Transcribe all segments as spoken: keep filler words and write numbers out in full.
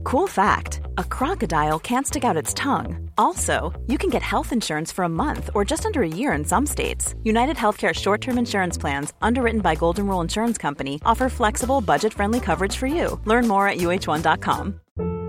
Cool fact, a crocodile can't stick out its tongue. Also, you can get health insurance for a month or just under a year in some states. United Healthcare short-term insurance plans, underwritten by Golden Rule Insurance Company, offer flexible, budget-friendly coverage for you. Learn more at U H one dot com.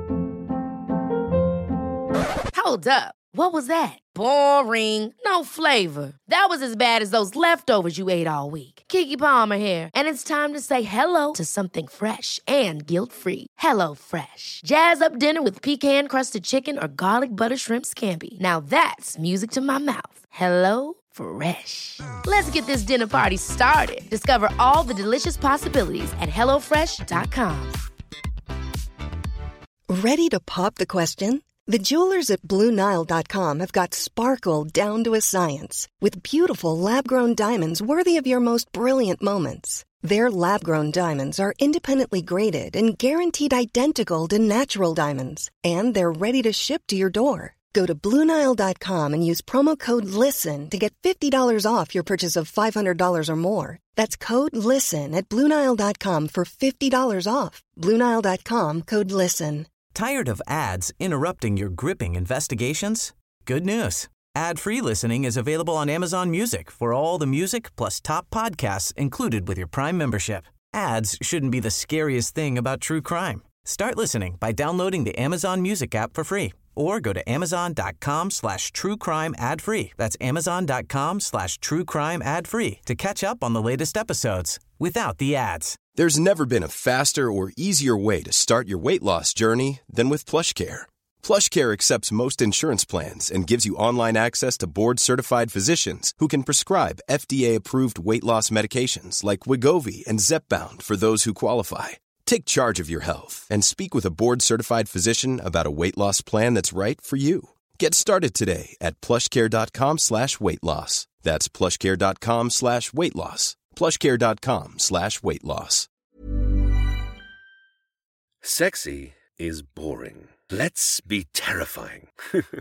Hold up. What was that? Boring. No flavor. That was as bad as those leftovers you ate all week. Keke Palmer here, and it's time to say hello to something fresh and guilt-free. Hello Fresh. Jazz up dinner with pecan-crusted chicken or garlic butter shrimp scampi. Now that's music to my mouth. Hello Fresh. Let's get this dinner party started. Discover all the delicious possibilities at hello fresh dot com. Ready to pop the question? The jewelers at Blue Nile dot com have got sparkle down to a science with beautiful lab-grown diamonds worthy of your most brilliant moments. Their lab-grown diamonds are independently graded and guaranteed identical to natural diamonds, and they're ready to ship to your door. Go to Blue Nile dot com and use promo code LISTEN to get fifty dollars off your purchase of five hundred dollars or more. That's code LISTEN at Blue Nile dot com for fifty dollars off. Blue Nile dot com, code LISTEN. Tired of ads interrupting your gripping investigations? Good news. Ad-free listening is available on Amazon Music for all the music plus top podcasts included with your Prime membership. Ads shouldn't be the scariest thing about true crime. Start listening by downloading the Amazon Music app for free or go to amazon.com slash true crime ad free. That's amazon.com slash true crime ad free to catch up on the latest episodes without the ads. There's never been a faster or easier way to start your weight loss journey than with PlushCare. PlushCare accepts most insurance plans and gives you online access to board-certified physicians who can prescribe F D A-approved weight loss medications like Wegovy and Zepbound for those who qualify. Take charge of your health and speak with a board-certified physician about a weight loss plan that's right for you. Get started today at plushcare.com slash weight loss. That's plushcare.com slash weight loss. plushcare.com slash weight loss. Sexy is boring. Let's be terrifying.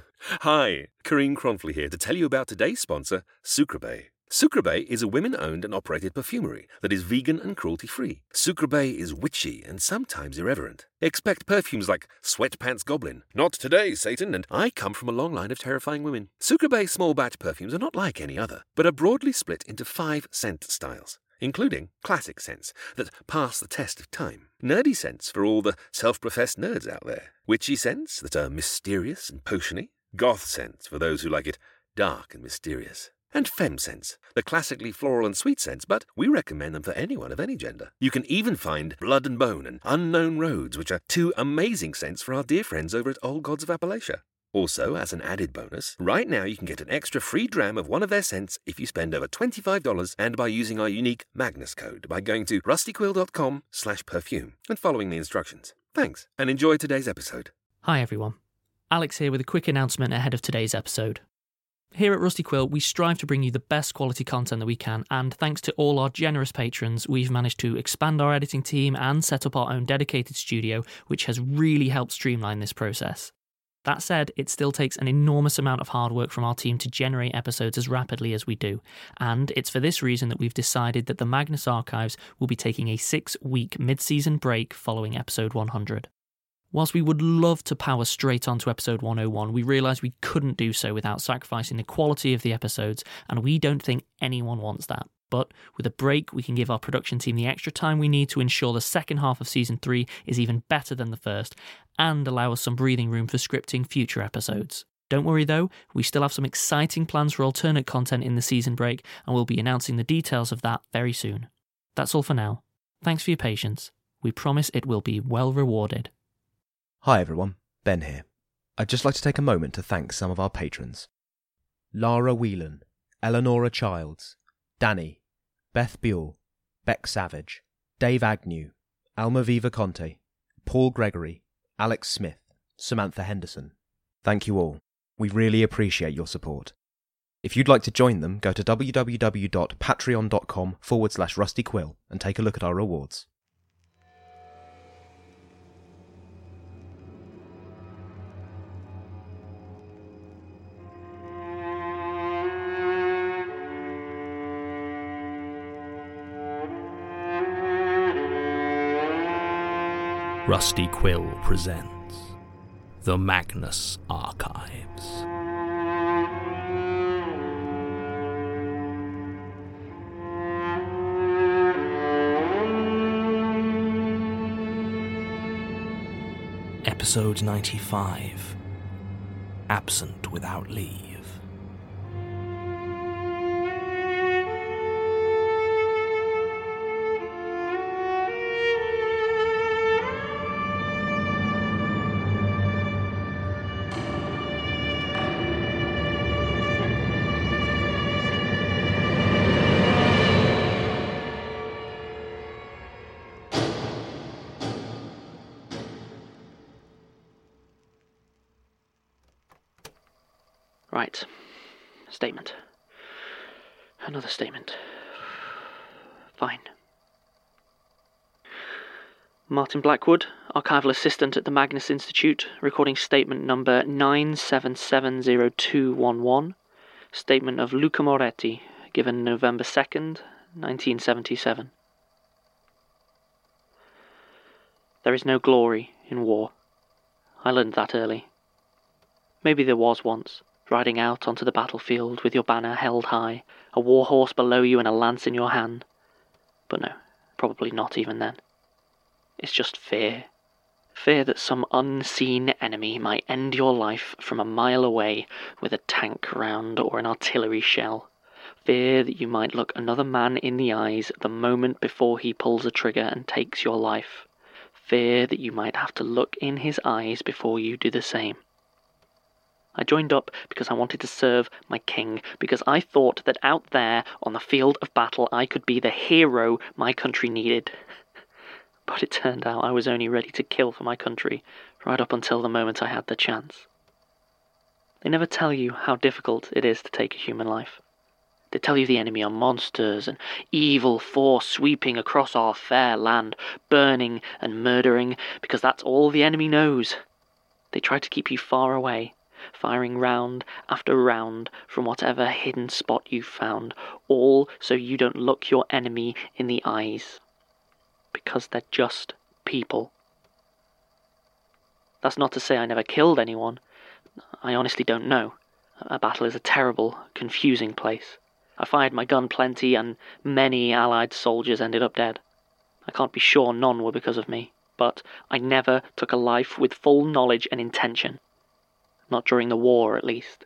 Hi, Kareem Cronfley here to tell you about today's sponsor, Sucreabeille. Sucreabeille is a women-owned and operated perfumery that is vegan and cruelty-free. Sucreabeille is witchy and sometimes irreverent. Expect perfumes like Sweatpants Goblin, Not Today, Satan, and I Come From a Long Line of Terrifying Women. Sucreabeille small-batch perfumes are not like any other, but are broadly split into five scent styles, including classic scents that pass the test of time, nerdy scents for all the self-professed nerds out there, witchy scents that are mysterious and potiony, goth scents for those who like it dark and mysterious, and femme scents, the classically floral and sweet scents, but we recommend them for anyone of any gender. You can even find Blood and Bone and Unknown Roads, which are two amazing scents for our dear friends over at Old Gods of Appalachia. Also, as an added bonus, right now you can get an extra free dram of one of their scents if you spend over twenty-five dollars and by using our unique Magnus code by going to rustyquill.com slash perfume and following the instructions. Thanks, and enjoy today's episode. Hi everyone. Alex here with a quick announcement ahead of today's episode. Here at Rusty Quill, we strive to bring you the best quality content that we can, and thanks to all our generous patrons, we've managed to expand our editing team and set up our own dedicated studio, which has really helped streamline this process. That said, it still takes an enormous amount of hard work from our team to generate episodes as rapidly as we do, and it's for this reason that we've decided that the Magnus Archives will be taking a six-week mid-season break following episode one hundred. Whilst we would love to power straight on to episode one oh one, we realised we couldn't do so without sacrificing the quality of the episodes, and we don't think anyone wants that. But with a break, we can give our production team the extra time we need to ensure the second half of season three is even better than the first, and allow us some breathing room for scripting future episodes. Don't worry though, we still have some exciting plans for alternate content in the season break, and we'll be announcing the details of that very soon. That's all for now. Thanks for your patience. We promise it will be well rewarded. Hi everyone, Ben here. I'd just like to take a moment to thank some of our patrons. Lara Whelan, Eleonora Childs, Danny, Beth Buell, Beck Savage, Dave Agnew, Almaviva Conte, Paul Gregory, Alex Smith, Samantha Henderson. Thank you all. We really appreciate your support. If you'd like to join them, go to www.patreon.com forward slash rustyquill and take a look at our rewards. Rusty Quill presents The Magnus Archives. Episode ninety-five. Absent Without Leave. Right. Statement. Another statement. Fine. Martin Blackwood, archival assistant at the Magnus Institute, recording statement number nine seven seven zero two one one. Statement of Luca Moretti, given November second, nineteen seventy-seven. There is no glory in war. I learned that early. Maybe there was once. Riding out onto the battlefield with your banner held high, a war horse below you and a lance in your hand. But no, probably not even then. It's just fear. Fear that some unseen enemy might end your life from a mile away with a tank round or an artillery shell. Fear that you might look another man in the eyes the moment before he pulls a trigger and takes your life. Fear that you might have to look in his eyes before you do the same. I joined up because I wanted to serve my king, because I thought that out there on the field of battle I could be the hero my country needed. But it turned out I was only ready to kill for my country, right up until the moment I had the chance. They never tell you how difficult it is to take a human life. They tell you the enemy are monsters, an evil force sweeping across our fair land, burning and murdering, because that's all the enemy knows. They try to keep you far away, firing round after round from whatever hidden spot you found, all so you don't look your enemy in the eyes. Because they're just people. That's not to say I never killed anyone. I honestly don't know. A battle is a terrible, confusing place. I fired my gun plenty, and many Allied soldiers ended up dead. I can't be sure none were because of me, but I never took a life with full knowledge and intention. Not during the war, at least.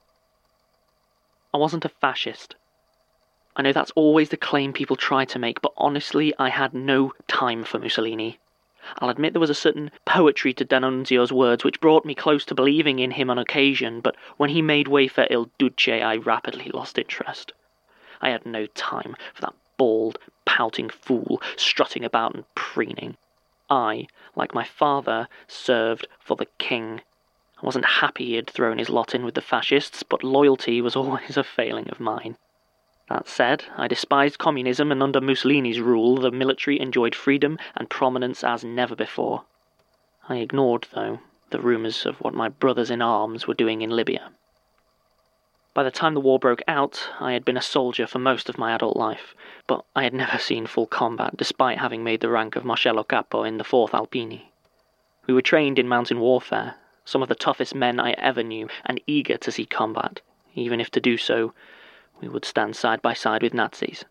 I wasn't a fascist. I know that's always the claim people try to make, but honestly, I had no time for Mussolini. I'll admit there was a certain poetry to D'Annunzio's words which brought me close to believing in him on occasion, but when he made way for Il Duce, I rapidly lost interest. I had no time for that bald, pouting fool strutting about and preening. I, like my father, served for the king. I wasn't happy he had thrown his lot in with the fascists, but loyalty was always a failing of mine. That said, I despised communism, and under Mussolini's rule the military enjoyed freedom and prominence as never before. I ignored, though, the rumours of what my brothers in arms were doing in Libya. By the time the war broke out, I had been a soldier for most of my adult life, but I had never seen full combat, despite having made the rank of Marsciallo Capo in the fourth Alpini. We were trained in mountain warfare, some of the toughest men I ever knew, and eager to see combat, even if to do so we would stand side by side with Nazis.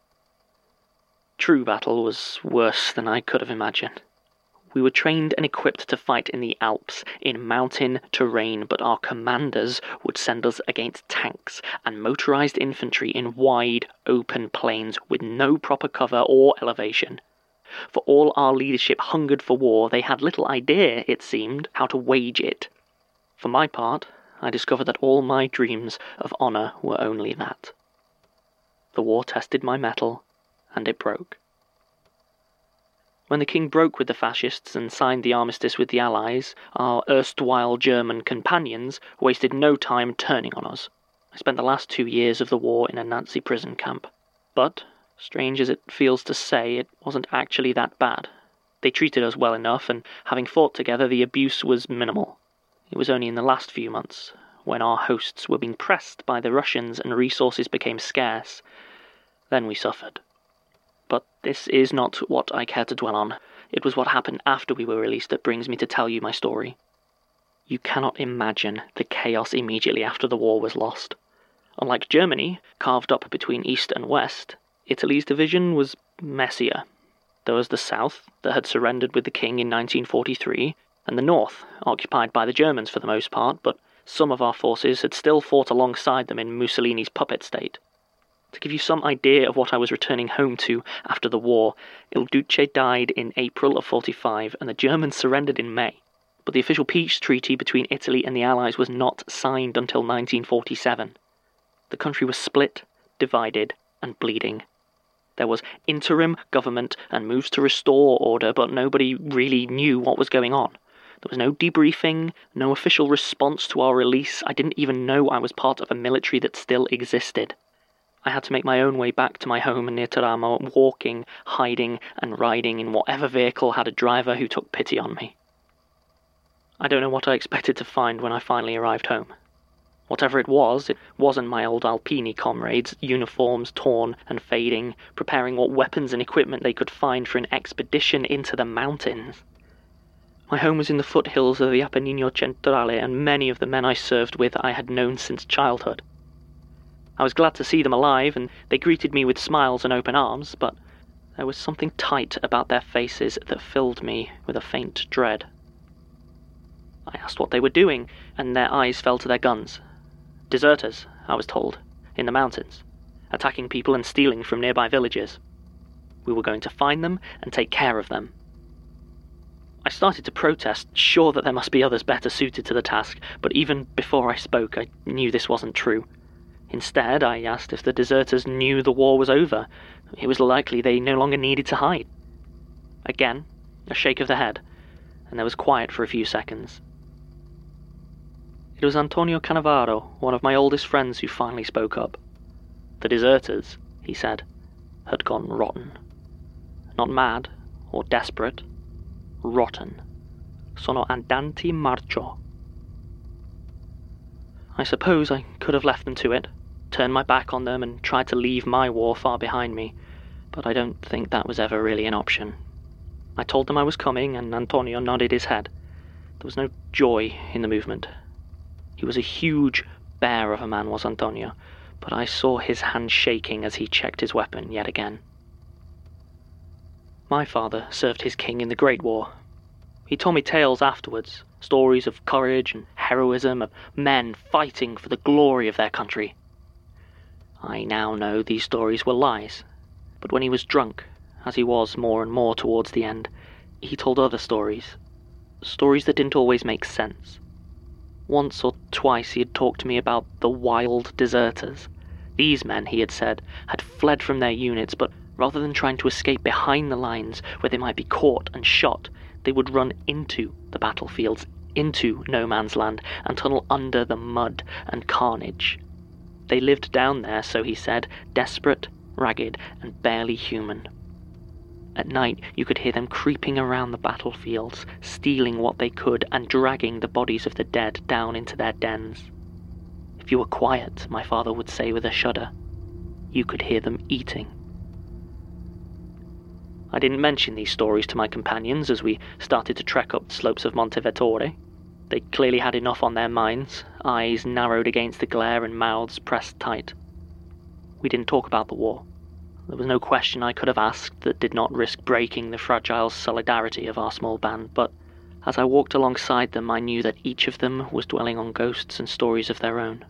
True battle was worse than I could have imagined. We were trained and equipped to fight in the Alps, in mountain terrain, but our commanders would send us against tanks and motorized infantry in wide, open plains with no proper cover or elevation. For all our leadership hungered for war, they had little idea, it seemed, how to wage it. For my part, I discovered that all my dreams of honour were only that. The war tested my mettle, and it broke. When the king broke with the fascists and signed the armistice with the Allies, our erstwhile German companions wasted no time turning on us. I spent the last two years of the war in a Nazi prison camp. But, strange as it feels to say, it wasn't actually that bad. They treated us well enough, and having fought together, the abuse was minimal. It was only in the last few months, when our hosts were being pressed by the Russians and resources became scarce, then we suffered. But this is not what I care to dwell on. It was what happened after we were released that brings me to tell you my story. You cannot imagine the chaos immediately after the war was lost. Unlike Germany, carved up between East and West, Italy's division was messier. There was the South, that had surrendered with the king in nineteen forty-three, and the North, occupied by the Germans for the most part, but some of our forces had still fought alongside them in Mussolini's puppet state. To give you some idea of what I was returning home to after the war, Il Duce died in April of forty-five, and the Germans surrendered in May. But the official peace treaty between Italy and the Allies was not signed until nineteen forty-seven. The country was split, divided, and bleeding. There was interim government and moves to restore order, but nobody really knew what was going on. There was no debriefing, no official response to our release. I didn't even know I was part of a military that still existed. I had to make my own way back to my home near Teramo, walking, hiding, and riding in whatever vehicle had a driver who took pity on me. I don't know what I expected to find when I finally arrived home. Whatever it was, it wasn't my old Alpini comrades, uniforms torn and fading, preparing what weapons and equipment they could find for an expedition into the mountains. My home was in the foothills of the Appennino Centrale, and many of the men I served with I had known since childhood. I was glad to see them alive, and they greeted me with smiles and open arms, but there was something tight about their faces that filled me with a faint dread. I asked what they were doing, and their eyes fell to their guns. Deserters, I was told, in the mountains, attacking people and stealing from nearby villages. We were going to find them and take care of them. I started to protest, sure that there must be others better suited to the task, but even before I spoke, I knew this wasn't true. Instead, I asked if the deserters knew the war was over. It was likely they no longer needed to hide. Again, a shake of the head, and there was quiet for a few seconds. It was Antonio Cannavaro, one of my oldest friends, who finally spoke up. The deserters, he said, had gone rotten. Not mad or desperate. Rotten. Sono andanti marcio. I suppose I could have left them to it, turned my back on them and tried to leave my war far behind me, but I don't think that was ever really an option. I told them I was coming, and Antonio nodded his head. There was no joy in the movement. He was a huge bear of a man, was Antonio, but I saw his hand shaking as he checked his weapon yet again. My father served his king in the Great War. He told me tales afterwards, stories of courage and heroism, of men fighting for the glory of their country. I now know these stories were lies, but when he was drunk, as he was more and more towards the end, he told other stories, stories that didn't always make sense. Once or twice he had talked to me about the wild deserters. These men, he had said, had fled from their units, but rather than trying to escape behind the lines where they might be caught and shot, they would run into the battlefields, into no man's land, and tunnel under the mud and carnage. They lived down there, so he said, desperate, ragged, and barely human. At night, you could hear them creeping around the battlefields, stealing what they could and dragging the bodies of the dead down into their dens. If you were quiet, my father would say with a shudder, you could hear them eating. I didn't mention these stories to my companions as we started to trek up the slopes of Monte Vettore. They clearly had enough on their minds, eyes narrowed against the glare and mouths pressed tight. We didn't talk about the war. There was no question I could have asked that did not risk breaking the fragile solidarity of our small band, but as I walked alongside them, I knew that each of them was dwelling on ghosts and stories of their own.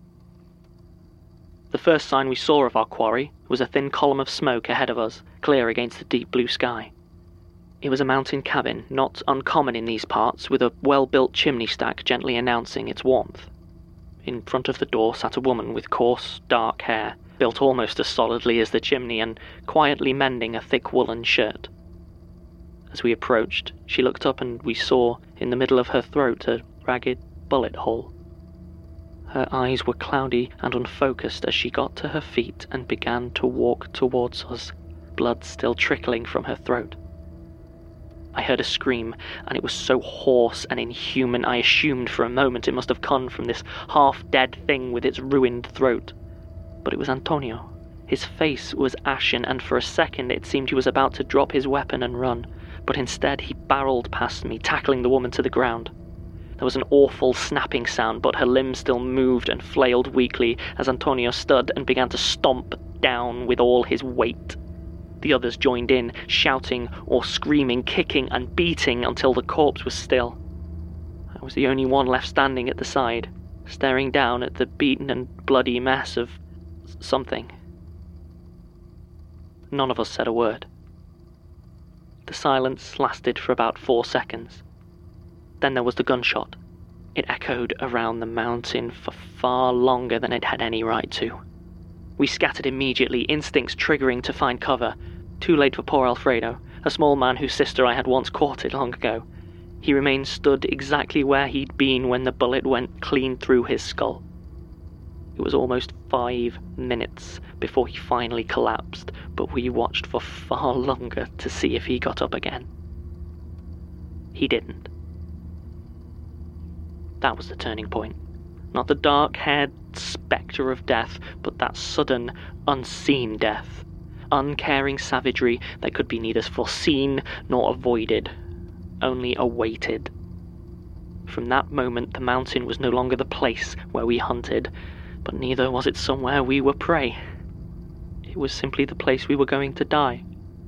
The first sign we saw of our quarry was a thin column of smoke ahead of us, clear against the deep blue sky. It was a mountain cabin, not uncommon in these parts, with a well-built chimney stack gently announcing its warmth. In front of the door sat a woman with coarse, dark hair, built almost as solidly as the chimney, and quietly mending a thick woolen shirt. As we approached, she looked up and we saw, in the middle of her throat, a ragged bullet hole. Her eyes were cloudy and unfocused as she got to her feet and began to walk towards us, blood still trickling from her throat. I heard a scream, and it was so hoarse and inhuman I assumed for a moment it must have come from this half-dead thing with its ruined throat. But it was Antonio. His face was ashen, and for a second it seemed he was about to drop his weapon and run, but instead he barreled past me, tackling the woman to the ground. There was an awful snapping sound, but her limbs still moved and flailed weakly as Antonio stood and began to stomp down with all his weight. The others joined in, shouting or screaming, kicking and beating until the corpse was still. I was the only one left standing at the side, staring down at the beaten and bloody mess of something. None of us said a word. The silence lasted for about four seconds. Then there was the gunshot. It echoed around the mountain for far longer than it had any right to. We scattered immediately, instincts triggering to find cover. Too late for poor Alfredo, a small man whose sister I had once courted long ago. He remained stood exactly where he'd been when the bullet went clean through his skull. It was almost five minutes before he finally collapsed, but we watched for far longer to see if he got up again. He didn't. That was the turning point. Not the dark-haired spectre of death, but that sudden, unseen death. Uncaring savagery that could be neither foreseen nor avoided, only awaited. From that moment, the mountain was no longer the place where we hunted, but neither was it somewhere we were prey. It was simply the place we were going to die.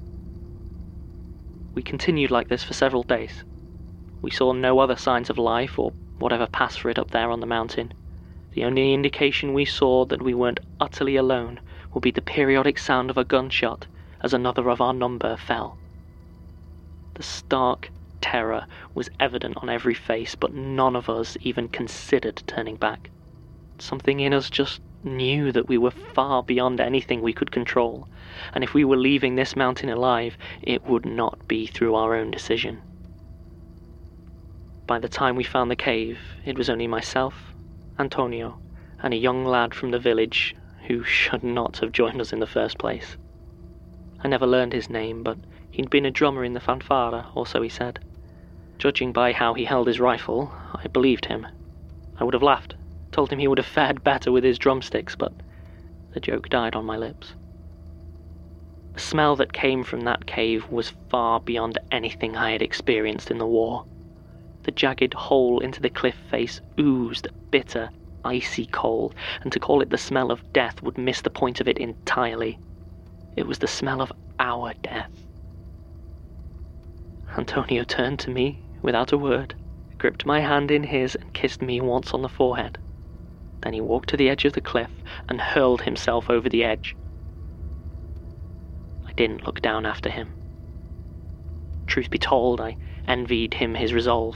We continued like this for several days. We saw no other signs of life or whatever passed for it up there on the mountain. The only indication we saw that we weren't utterly alone would be the periodic sound of a gunshot as another of our number fell. The stark terror was evident on every face, but none of us even considered turning back. Something in us just knew that we were far beyond anything we could control, and if we were leaving this mountain alive, it would not be through our own decision. By the time we found the cave, it was only myself, Antonio, and a young lad from the village who should not have joined us in the first place. I never learned his name, but he'd been a drummer in the fanfara, or so he said. Judging by how he held his rifle, I believed him. I would have laughed, told him he would have fared better with his drumsticks, but the joke died on my lips. The smell that came from that cave was far beyond anything I had experienced in the war. The jagged hole into the cliff face oozed bitter, icy cold, and to call it the smell of death would miss the point of it entirely. It was the smell of our death. Antonio turned to me without a word, gripped my hand in his and kissed me once on the forehead. Then he walked to the edge of the cliff and hurled himself over the edge. I didn't look down after him. Truth be told, I envied him his resolve.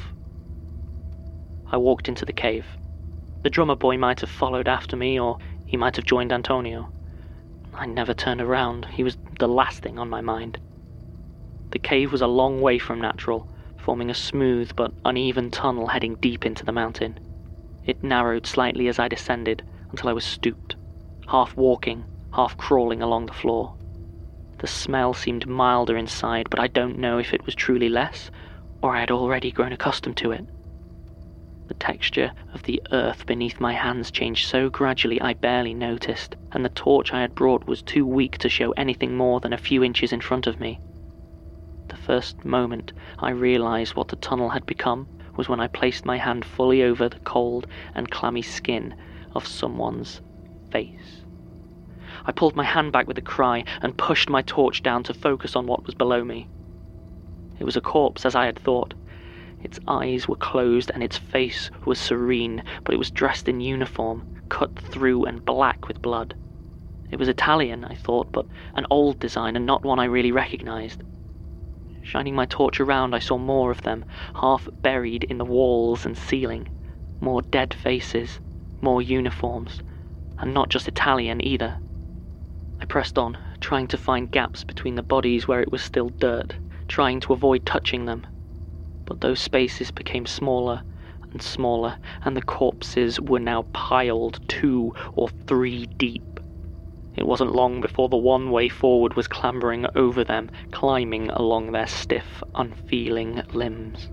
I walked into the cave. The drummer boy might have followed after me, or he might have joined Antonio. I never turned around. He was the last thing on my mind. The cave was a long way from natural, forming a smooth but uneven tunnel heading deep into the mountain. It narrowed slightly as I descended, until I was stooped, half walking, half crawling along the floor. The smell seemed milder inside, but I don't know if it was truly less, or I had already grown accustomed to it. The texture of the earth beneath my hands changed so gradually I barely noticed, and the torch I had brought was too weak to show anything more than a few inches in front of me. The first moment I realized what the tunnel had become was when I placed my hand fully over the cold and clammy skin of someone's face. I pulled my hand back with a cry and pushed my torch down to focus on what was below me. It was a corpse, as I had thought. Its eyes were closed and its face was serene, but it was dressed in uniform, cut through and black with blood. It was Italian, I thought, but an old design and not one I really recognized. Shining my torch around, I saw more of them, half buried in the walls and ceiling. More dead faces, more uniforms, and not just Italian either. I pressed on, trying to find gaps between the bodies where it was still dirt, trying to avoid touching them. But those spaces became smaller and smaller, and the corpses were now piled two or three deep. It wasn't long before the one way forward was clambering over them, climbing along their stiff, unfeeling limbs.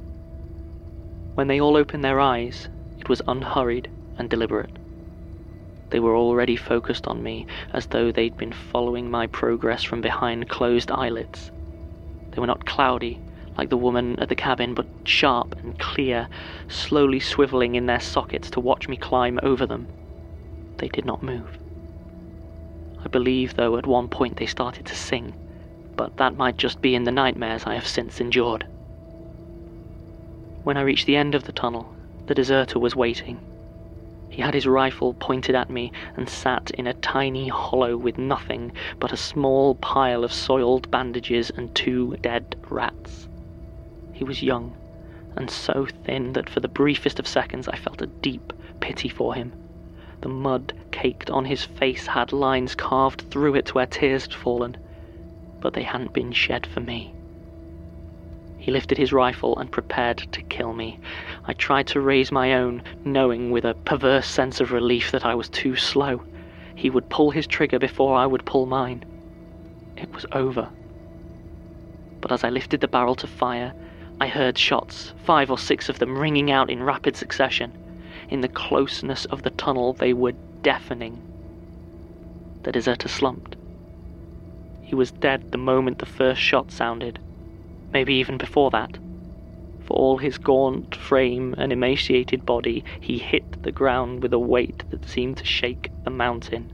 When they all opened their eyes, it was unhurried and deliberate. They were already focused on me, as though they'd been following my progress from behind closed eyelids. They were not cloudy, like the woman at the cabin, but sharp and clear, slowly swivelling in their sockets to watch me climb over them. They did not move. I believe, though, at one point they started to sing, but that might just be in the nightmares I have since endured. When I reached the end of the tunnel, the deserter was waiting. He had his rifle pointed at me and sat in a tiny hollow with nothing but a small pile of soiled bandages and two dead rats. He was young, and so thin that for the briefest of seconds I felt a deep pity for him. The mud caked on his face had lines carved through it where tears had fallen, but they hadn't been shed for me. He lifted his rifle and prepared to kill me. I tried to raise my own, knowing with a perverse sense of relief that I was too slow. He would pull his trigger before I would pull mine. It was over. But as I lifted the barrel to fire, I heard shots, five or six of them ringing out in rapid succession. In the closeness of the tunnel, they were deafening. The deserter slumped. He was dead the moment the first shot sounded. Maybe even before that. For all his gaunt frame and emaciated body, he hit the ground with a weight that seemed to shake the mountain.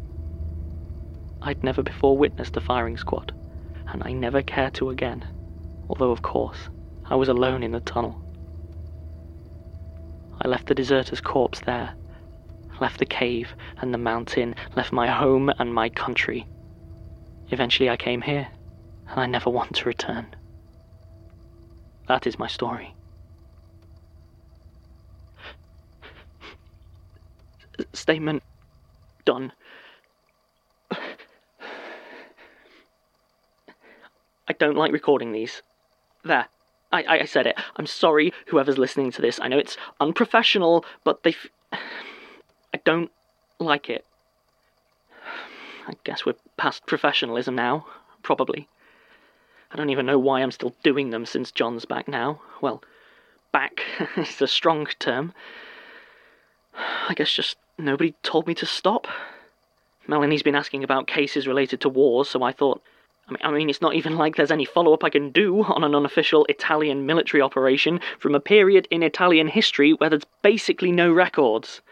I'd never before witnessed a firing squad, and I never care to again, although of course I was alone in the tunnel. I left the deserter's corpse there, left the cave and the mountain, left my home and my country. Eventually I came here, and I never want to return. That is my story. S- statement done. I don't like recording these. There. I, I said it. I'm sorry, whoever's listening to this. I know it's unprofessional, but they... F- I don't like it. I guess we're past professionalism now, probably. I don't even know why I'm still doing them since John's back now. Well, back is a strong term. I guess just nobody told me to stop. Melanie's been asking about cases related to wars, so I thought... I mean, I mean, it's not even like there's any follow-up I can do on an unofficial Italian military operation from a period in Italian history where there's basically no records.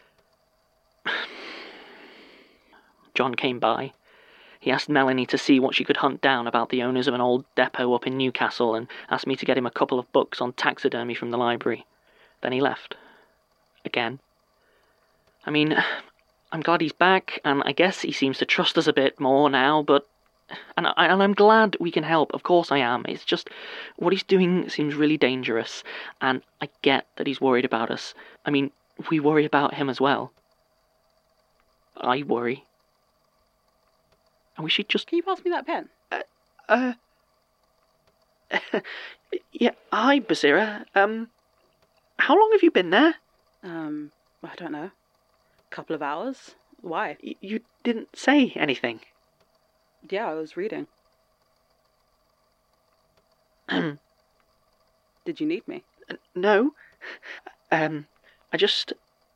John came by. He asked Melanie to see what she could hunt down about the owners of an old depot up in Newcastle and asked me to get him a couple of books on taxidermy from the library. Then he left. Again. I mean, I'm glad he's back, and I guess he seems to trust us a bit more now, but... And, I, and I'm glad we can help, of course I am. It's just, what he's doing seems really dangerous, and I get that he's worried about us. I mean, we worry about him as well. I worry. And we should just... Can you pass me that pen? Uh... uh yeah, hi, Basira. Um, how long have you been there? Um, I don't know. A couple of hours. Why? Y- you didn't say anything. Yeah, I was reading. Did you need me? Uh, no. Um, I just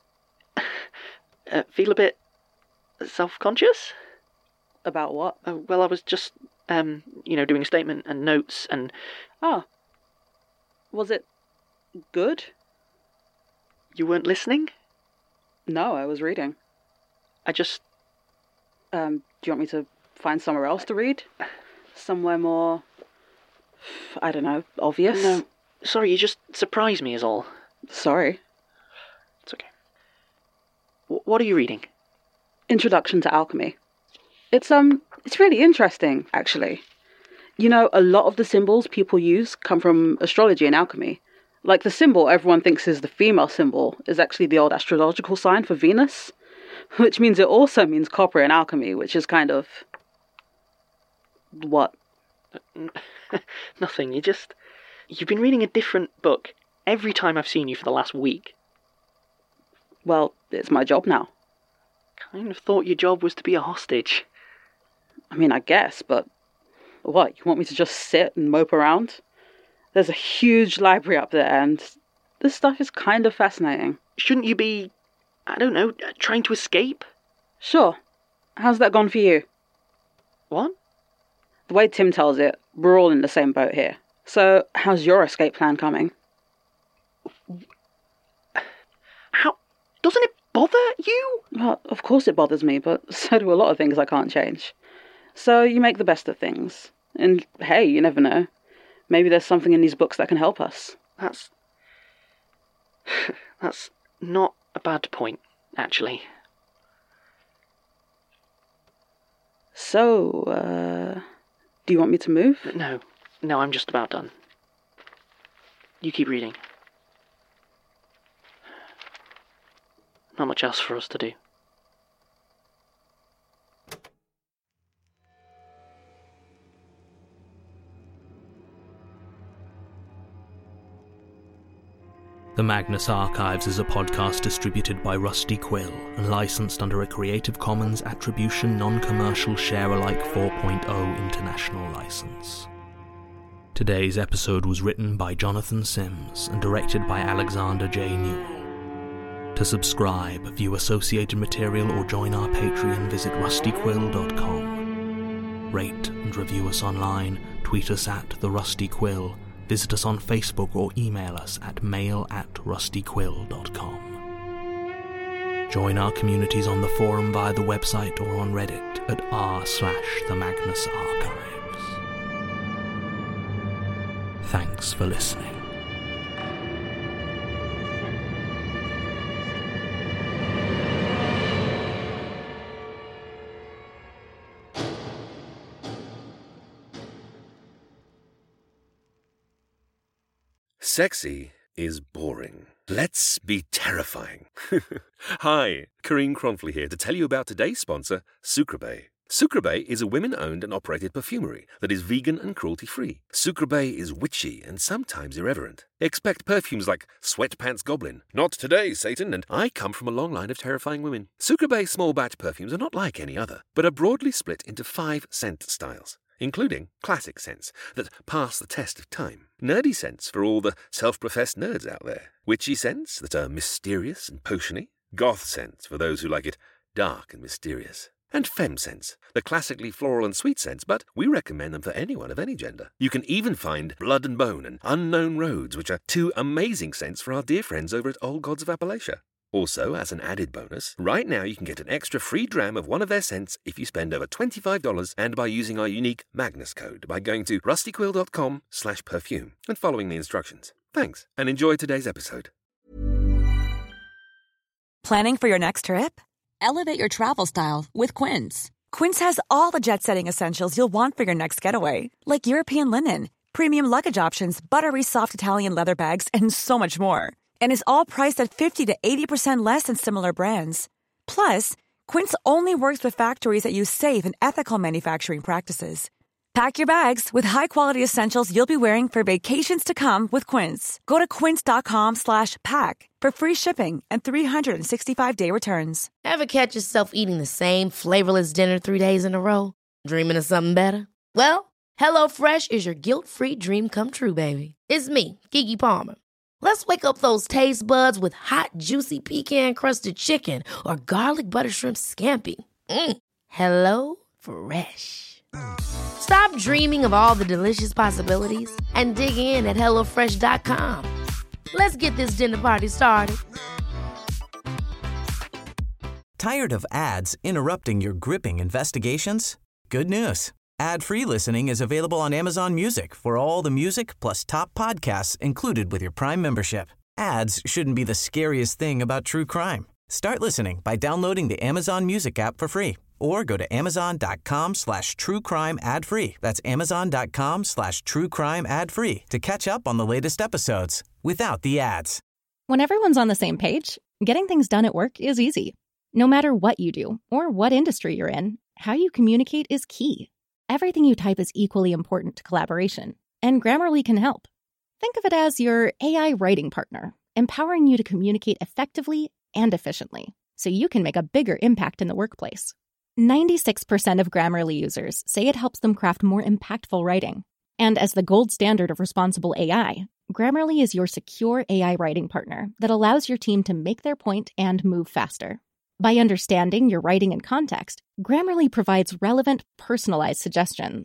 uh, feel a bit self-conscious. About what? Uh, well, I was just, um, you know, doing a statement and notes and... Oh. Was it good? You weren't listening? No, I was reading. I just... Um, do you want me to find somewhere else to read? Somewhere more... I don't know, obvious? No, sorry, you just surprised me is all. Sorry. It's okay. W- what are you reading? Introduction to Alchemy. It's, um, it's really interesting, actually. You know, a lot of the symbols people use come from astrology and alchemy. Like the symbol everyone thinks is the female symbol is actually the old astrological sign for Venus, which means it also means copper in alchemy, which is kind of... What? Nothing, you just... You've been reading a different book every time I've seen you for the last week. Well, it's my job now. Kind of thought your job was to be a hostage. I mean, I guess, but... What, you want me to just sit and mope around? There's a huge library up there, and this stuff is kind of fascinating. Shouldn't you be, I don't know, trying to escape? Sure. How's that gone for you? What? The way Tim tells it, we're all in the same boat here. So, how's your escape plan coming? How? Doesn't it bother you? Well, of course it bothers me, but so do a lot of things I can't change. So you make the best of things. And hey, you never know. Maybe there's something in these books that can help us. That's... That's not a bad point, actually. So, uh... do you want me to move? No. No, I'm just about done. You keep reading. Not much else for us to do. The Magnus Archives is a podcast distributed by Rusty Quill and licensed under a Creative Commons Attribution Non-Commercial Share-alike four point oh international license. Today's episode was written by Jonathan Sims and directed by Alexander J. Newell. To subscribe, view associated material or join our Patreon, visit rusty quill dot com. Rate and review us online, tweet us at The Rusty Quill, visit us on Facebook or email us at mail at rusty quill dot com. Join our communities on the forum via the website or on Reddit at r slash the Magnus Archives. Thanks for listening. Sexy is boring. Let's be terrifying. Hi, Karine Cronfley here to tell you about today's sponsor, Sucreabeille. Sucreabeille is a women-owned and operated perfumery that is vegan and cruelty-free. Sucreabeille is witchy and sometimes irreverent. Expect perfumes like Sweatpants Goblin, Not Today, Satan, and I Come From a Long Line of Terrifying Women. Sucreabeille small-batch perfumes are not like any other, but are broadly split into five scent styles, including classic scents that pass the test of time, nerdy scents for all the self-professed nerds out there, witchy scents that are mysterious and potiony, goth scents for those who like it dark and mysterious, and femme scents, the classically floral and sweet scents, but we recommend them for anyone of any gender. You can even find Blood and Bone and Unknown Roads, which are two amazing scents for our dear friends over at Old Gods of Appalachia. Also, as an added bonus, right now you can get an extra free dram of one of their scents if you spend over twenty-five dollars and by using our unique Magnus code by going to rusty quill dot com slash perfume and following the instructions. Thanks, and enjoy today's episode. Planning for your next trip? Elevate your travel style with Quince. Quince has all the jet-setting essentials you'll want for your next getaway, like European linen, premium luggage options, buttery soft Italian leather bags, and so much more. And is all priced at fifty to eighty percent less than similar brands. Plus, Quince only works with factories that use safe and ethical manufacturing practices. Pack your bags with high-quality essentials you'll be wearing for vacations to come with Quince. Go to quince dot com slash pack for free shipping and three sixty-five day returns. Ever catch yourself eating the same flavorless dinner three days in a row? Dreaming of something better? Well, HelloFresh is your guilt-free dream come true, baby. It's me, Keke Palmer. Let's wake up those taste buds with hot, juicy pecan-crusted chicken or garlic butter shrimp scampi. Mm. Hello Fresh. Stop dreaming of all the delicious possibilities and dig in at hello fresh dot com. Let's get this dinner party started. Tired of ads interrupting your gripping investigations? Good news. Ad-free listening is available on Amazon Music for all the music plus top podcasts included with your Prime membership. Ads shouldn't be the scariest thing about true crime. Start listening by downloading the Amazon Music app for free or go to amazon.com slash true crime ad free. That's amazon.com slash true crime ad free to catch up on the latest episodes without the ads. When everyone's on the same page, getting things done at work is easy. No matter what you do or what industry you're in, how you communicate is key. Everything you type is equally important to collaboration, and Grammarly can help. Think of it as your A I writing partner, empowering you to communicate effectively and efficiently, so you can make a bigger impact in the workplace. ninety-six percent of Grammarly users say it helps them craft more impactful writing. And as the gold standard of responsible A I, Grammarly is your secure A I writing partner that allows your team to make their point and move faster. By understanding your writing and context, Grammarly provides relevant, personalized suggestions.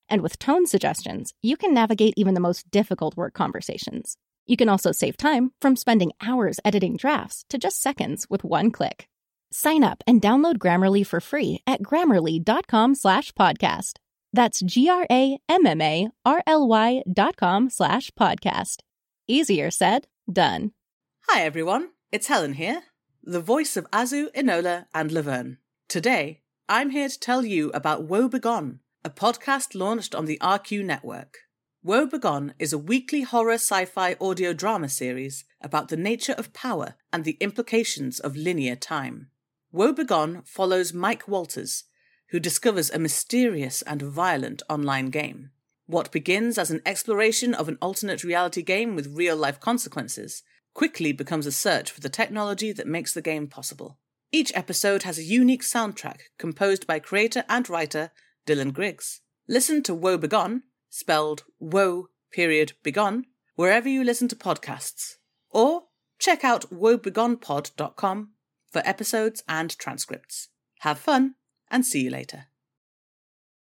And with tone suggestions, you can navigate even the most difficult work conversations. You can also save time from spending hours editing drafts to just seconds with one click. Sign up and download Grammarly for free at grammarly.com slash podcast. That's G-R-A-M-M-A-R-L-Y dot com slash podcast. Easier said, done. Hi everyone, it's Helen here, the voice of Azu, Enola, and Laverne. Today, I'm here to tell you about Woe Begone, a podcast launched on the R Q network. Woe Begone is a weekly horror sci-fi audio drama series about the nature of power and the implications of linear time. Woe Begone follows Mike Walters, who discovers a mysterious and violent online game. What begins as an exploration of an alternate reality game with real-life consequences quickly becomes a search for the technology that makes the game possible. Each episode has a unique soundtrack composed by creator and writer Dylan Griggs. Listen to Woe Begone, spelled Woe period Begone, wherever you listen to podcasts. Or check out woe begone pod dot com for episodes and transcripts. Have fun, and see you later.